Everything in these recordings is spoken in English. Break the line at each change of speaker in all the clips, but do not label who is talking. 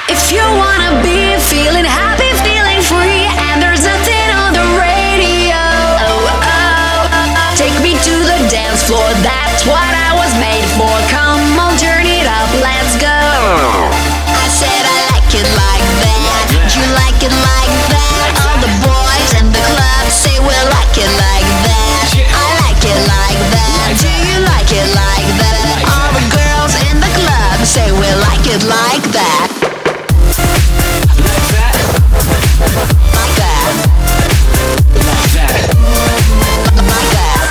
If you wanna be feeling happy, feeling free, and there's nothing on the radio, take me to the dance floor, that's what I was made for. Come on, turn it up, let's go. I said I like it like that. You like it like that? All the boys in the club say we like it like that. I like it like that. Do you like it like that? All the girls in the club say we like it like that. Like that. Like that. Like that.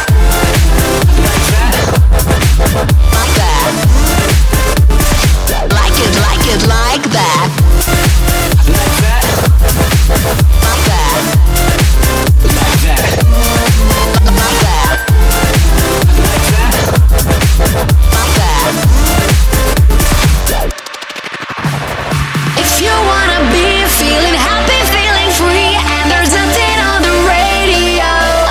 Like that. Like it, like it, like that. Like that. Like that. Like that. Like that. Like that. If you wanna be feeling happy, feeling free, and there's nothing on the radio,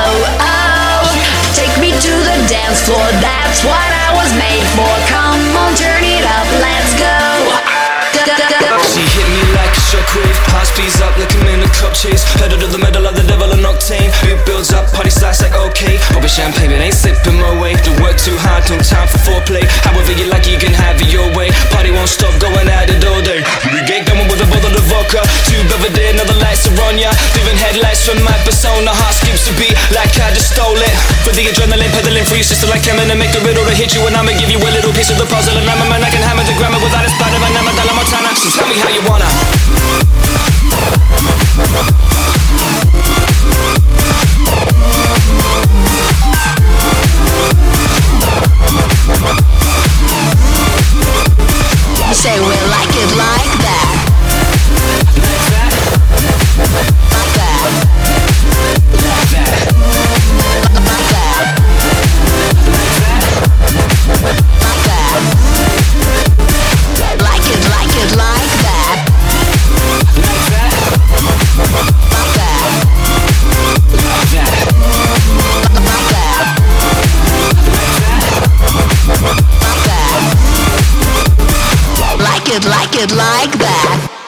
take me to the dance floor, that's what I was made for. Come on, turn it up, let's go.
She hit me like a shockwave, heart speeds up like I'm in a cup chase. Pedal to the metal of the devil and octane. It builds up, party starts like okay. Open champagne, but ain't sipping my way. Don't work too hard, no time for foreplay. However you like it, you can have it your way. Party won't stop, going at it all day. We get going with a bottle of vodka. Two Belvedere, now the lights are on ya. Living headlights from my persona. Heart skips a beat like I just stole it. For the adrenaline, pedaling for your sister like Eminem. Make the riddle to hit you and I'ma give you a little piece of the puzzle. And I'm a man, I can hammer the grammar without a spatter. And I'm a Dalla Montana. So tell me how you wanna.
You say we like it like that. Like that. Like that. Like that. Like that. Like that. Like it, like it, like that. Like that. Like that. Like that. Like that. Like that. Like it, like it, like that.